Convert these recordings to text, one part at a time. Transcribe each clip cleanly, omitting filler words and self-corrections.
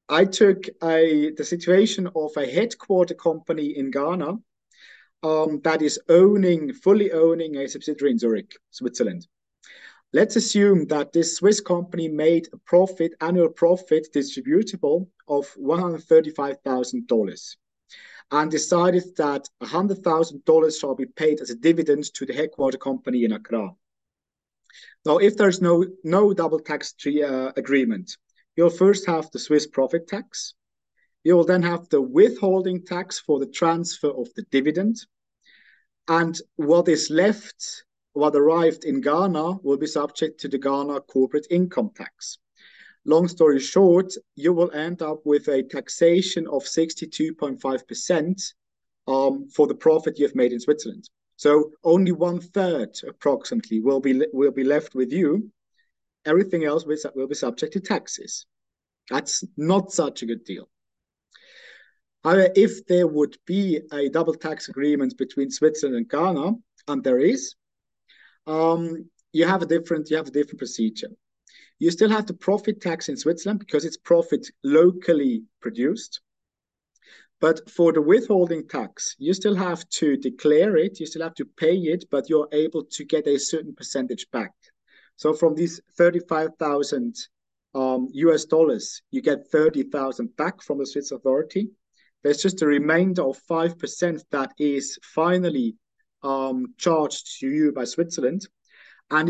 I took the situation of a headquarter company in Ghana that is fully owning a subsidiary in Zurich, Switzerland. Let's assume that this Swiss company made a annual profit distributable of $135,000 and decided that $100,000 shall be paid as a dividend to the headquarter company in Accra. Now, if there's no double tax agreement, you'll first have the Swiss profit tax. You will then have the withholding tax for the transfer of the dividend. And what is left, what arrived in Ghana, will be subject to the Ghana corporate income tax. Long story short, you will end up with a taxation of 62.5% for the profit you've made in Switzerland. So only one third approximately will be left with you. Everything else will be subject to taxes. That's not such a good deal. However, if there would be a double tax agreement between Switzerland and Ghana, and there is, you have a different procedure. You still have the profit tax in Switzerland because it's profit locally produced. But for the withholding tax, you still have to declare it, you still have to pay it, but you're able to get a certain percentage back. So from these 35,000 US dollars, you get 30,000 back from the Swiss authority. There's just a remainder of 5% that is finally charged to you by Switzerland, and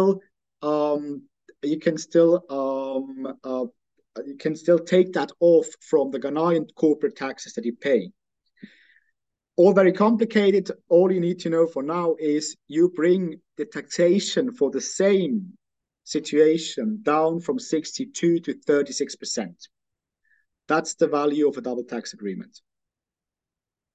you can still you can still take that off from the Ghanaian corporate taxes that you pay. All very complicated. All you need to know for now is you bring the taxation for the same situation down from 62 to 36%. That's the value of a double tax agreement.